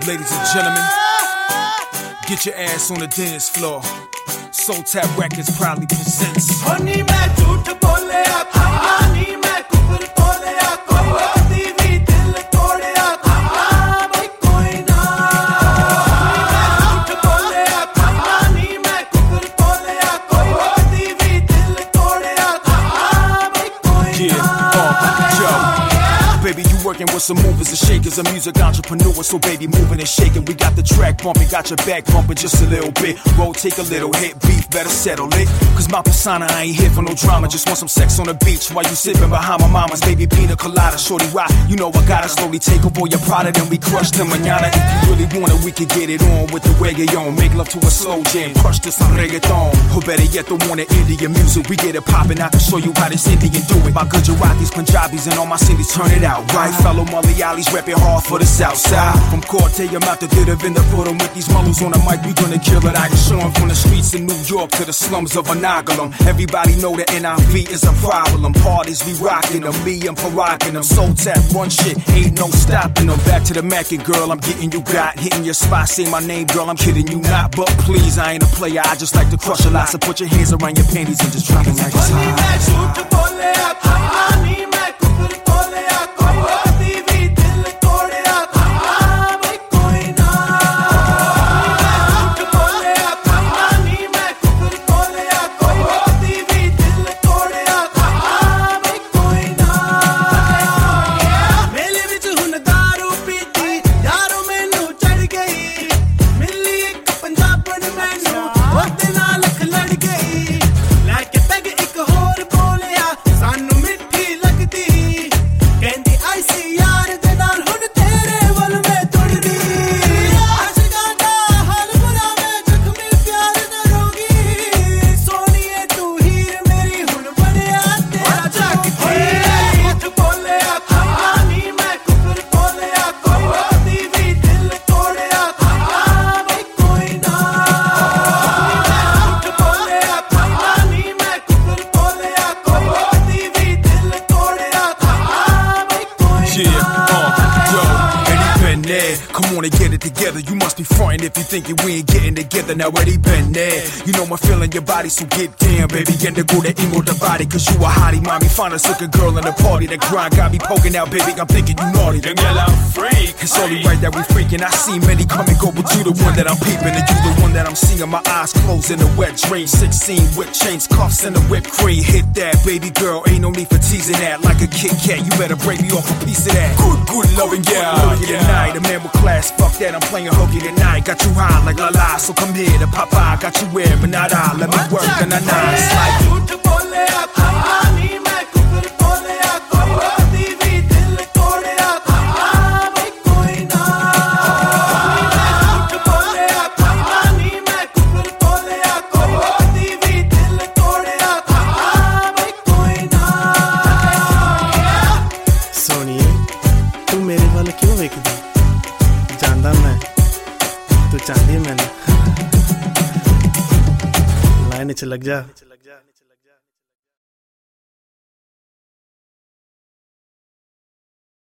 Ladies and gentlemen, get your ass on the dance floor. Soul Tap Records proudly presents. Baby, you working with some movers and shakers, a music entrepreneur, so baby, moving and shaking. We got the track bumping, got your back bumping just a little bit. Roll, take a little hit, beef, better settle it. Cause my persona, I ain't here for no drama. Just want some sex on the beach while you sipping behind my mama's baby pina colada. Shorty rock, you know I gotta slowly take over your product and we crush them manana. If you really want it, we can get it on with the reggae on. Make love to a slow jam, crush this on reggaeton. Or better yet, the one Indian music. We get it poppin', I can show you how this Indian do it. My Gujaratis, Punjabis, and all my cities turn it out. Right, fellow Malayalis reppin' hard for the south side. From Corte, I'm out to Didavinda, put them with these mullahs on the mic, we gonna kill it. I can show 'em from the streets in New York to the slums of Anagalum. Everybody know that NIV is a problem. Parties, we rockin' them, me, I'm parockin' them. Soul Tap, run shit, ain't no stopping them. Back to the Mackin', girl, I'm getting you got. Hitting your spot, say my name, girl, I'm kidding you not. But please, I ain't a player, I just like to crush a lot. So put your hands around your panties and just drop it like it's hot. Come on and get it together. You must be frontin' if you thinkin' we ain't getting together. Now already been there. You know I'm feeling your body, so get down, baby. And to go to Ingo the body, cause you a hottie, mommy. Find us looking girl in the party. That grind got me poking out, baby. I'm thinking you naughty. Then girl, I'm freak. It's only right that we freaking. I see many come and go, but you the one that I'm peeping. And you the one that I'm seeing. My eyes closed in a wet dream. 16 with chains, cuffs, and a whipped cream. Hit that, baby girl. Ain't no need for teasing that. Like a Kit Kat, you better break me off a piece of that. Good loving, yeah. Hooky tonight, a man with class. Fuck that, I'm playing hooky tonight. Got you high like la la, so come here to Papa. Got you where, but not I. Let me work and I nice like. क्यों वेखदी जानदा मैं तू चाहदी मैंने line च लग जा।